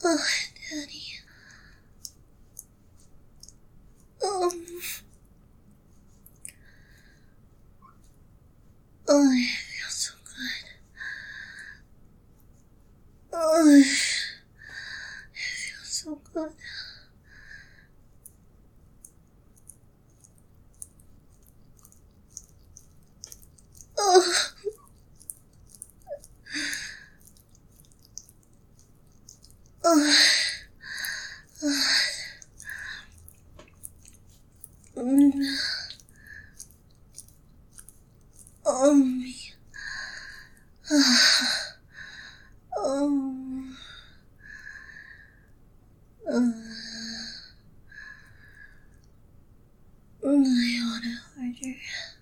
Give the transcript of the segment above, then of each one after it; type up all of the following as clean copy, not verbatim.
Oh, Daddy. Oh, I feel so good. Oh, it feels so good. Oh. Oh. Oh, me. Oh. I want it harder.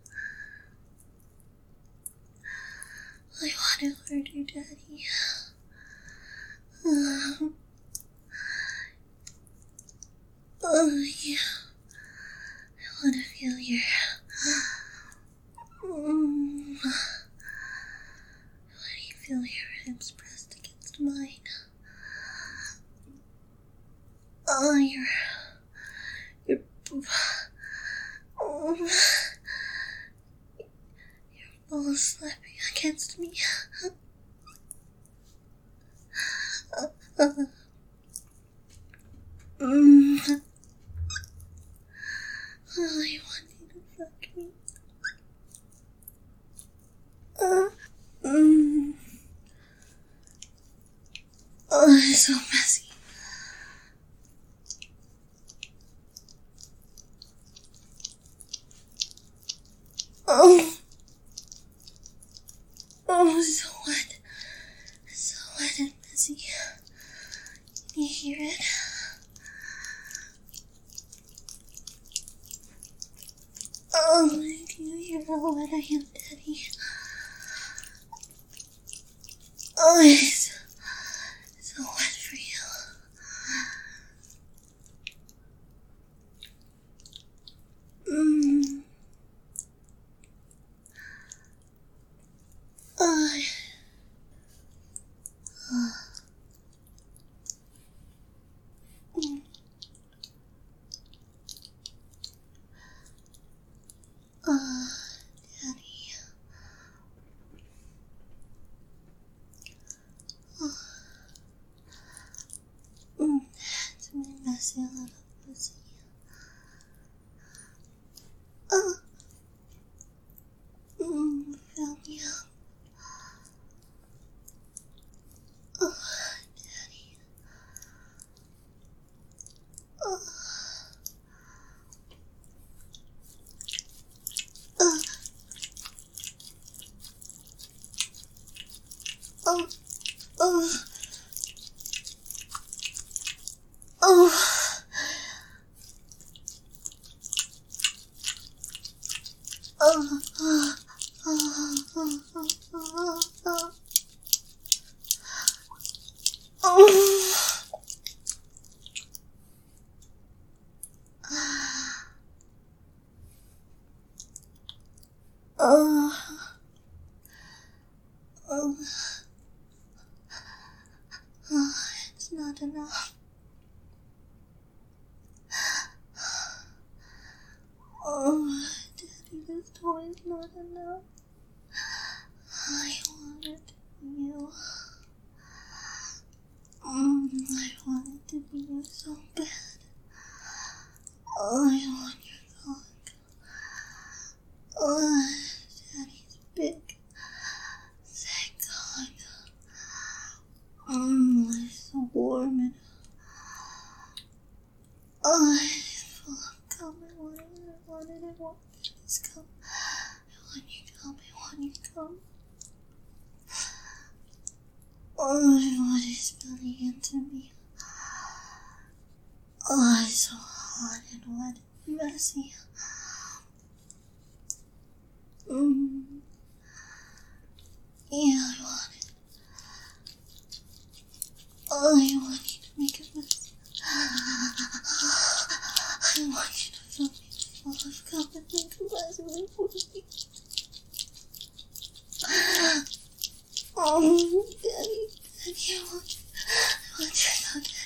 I want it harder, Daddy. Oh, yeah. I want to feel your... I want to feel your hips pressed against mine. Oh, your balls slapping against me. I want you to fuck me. Oh, it's so messy. Oh, it's so wet. It's so wet and messy. Can you hear it? Oh, can you hear how wet I am, Daddy? Oh, it's so wet for you. Daddy. It's really messy, a little messy. Fill me up. Oh, Daddy. Oh. Oh. Oh. Oh. It's not enough. Oh, Daddy, this toy is not enough. I want it to be you. I want it to be you so bad. Oh, I want your cock. Oh, Daddy's big. Thank God. It's so warm and it's full of cum. I want this cum. I want you cum. Oh, I want it spilling into me. Oh, it's so hot and wet and messy. Yeah, I want it. Oh, I want you to make it messy. I want you to fill me full of cum and make it messy for me. Oh, Daddy, I want you.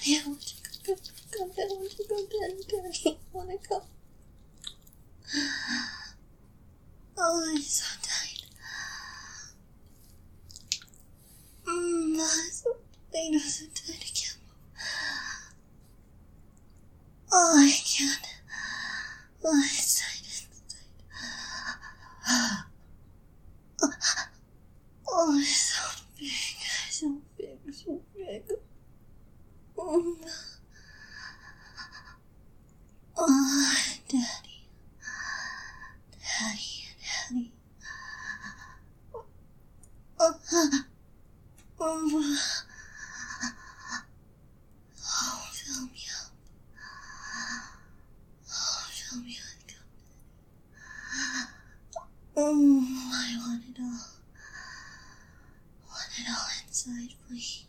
He doesn't try to kill me. Oh, I can't. Oh, it's tight. Oh, it's so big. So big. Oh, Daddy. Fill me up. Fill me up. I want it all. Want it all inside, please.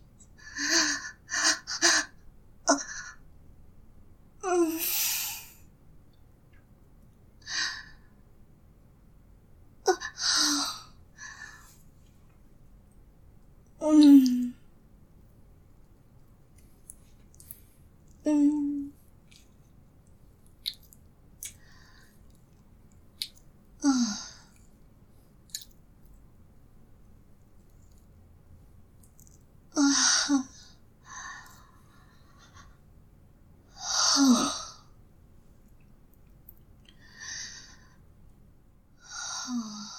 Oh.